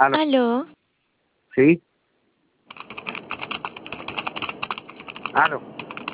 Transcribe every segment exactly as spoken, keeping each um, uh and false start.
Aló. Aló. Sí. Aló.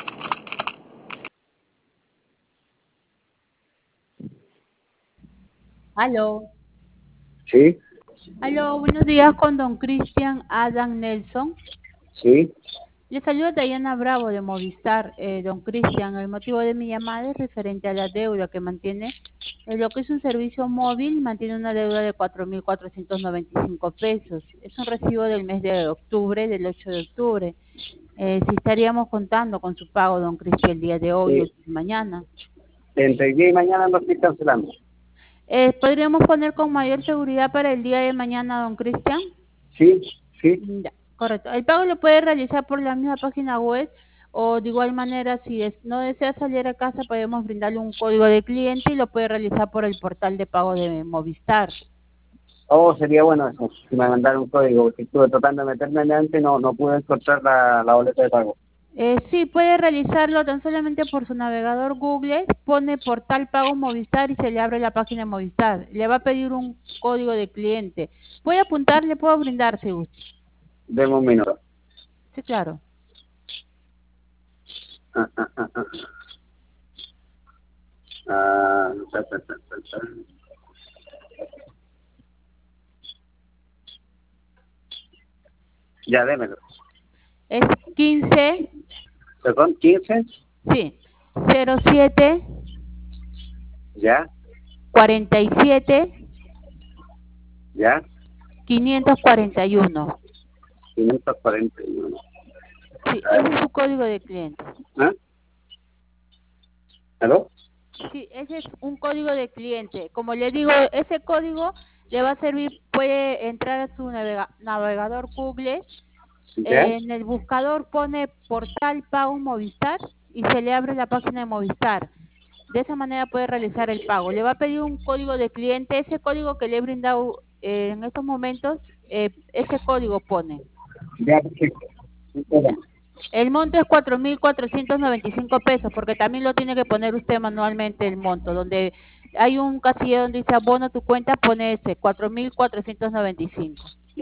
Aló. Sí. Aló, buenos días con don Cristian Adam Nelson. Sí. Le saluda Dayana Bravo de Movistar. Eh, don Cristian, el motivo de mi llamada es referente a la deuda que mantiene eh, lo que es un servicio móvil, mantiene una deuda de cuatro mil cuatrocientos noventa y cinco pesos. Es un recibo del mes de octubre, del ocho de octubre. Eh, si estaríamos contando con su pago, don Cristian, el día de hoy Sí. o mañana. Entre hoy día y mañana lo estoy cancelando. Eh, ¿Podríamos poner con mayor seguridad para el día de mañana, don Cristian? Sí. Sí. Ya, correcto. El pago lo puede realizar por la misma página web o de igual manera, si es- no desea salir a casa, podemos brindarle un código de cliente y lo puede realizar por el portal de pago de Movistar. Oh, sería bueno eso. Si me mandaran un código, porque estuve tratando de meterme antes, no, no pude encontrar la, la boleta de pago. Eh, sí, puede realizarlo tan solamente por su navegador Google, pone portal pago Movistar y se le abre la página de Movistar. Le va a pedir un código de cliente. Puede apuntar, le puedo brindar si gusta. Deme un minuto. Sí, claro. Ah, ah, ah, ah. Ah, ta, ta, ta, ta, ta. Ya, démelo. Es quince, ¿Perdón? ¿quince? sí, cero siete, Ya, cuarenta y siete, ya. quinientos cuarenta y uno. quinientos cuarenta y uno. Sí, ese es su código de cliente. ¿Ah? ¿Aló? Sí, ese es un código de cliente. Como le digo, ese código le va a servir, puede entrar a su navega- navegador Google, ¿Ya? en el buscador pone portal pago Movistar y se le abre la página de Movistar. De esa manera puede realizar el pago. Le va a pedir un código de cliente, ese código que le he brindado eh, en estos momentos, eh, ese código pone. Ya, perfecto. Ya. El monto es cuatro mil cuatrocientos noventa y cinco pesos, porque también lo tiene que poner usted manualmente el monto, donde hay un casillero donde dice abono a tu cuenta, pone ese, cuatro mil cuatrocientos noventa y cinco.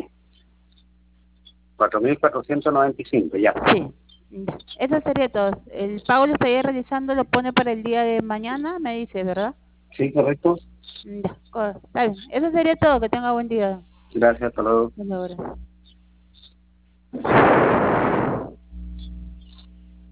cuatro mil cuatrocientos noventa y cinco, ya. Sí, ya. Eso sería todo. El pago lo estaría realizando, lo pone para el día de mañana, me dice, ¿verdad? Sí, correcto. Ya, co- está bien. Eso sería todo, que tenga buen día. Gracias, hasta luego. Hasta luego.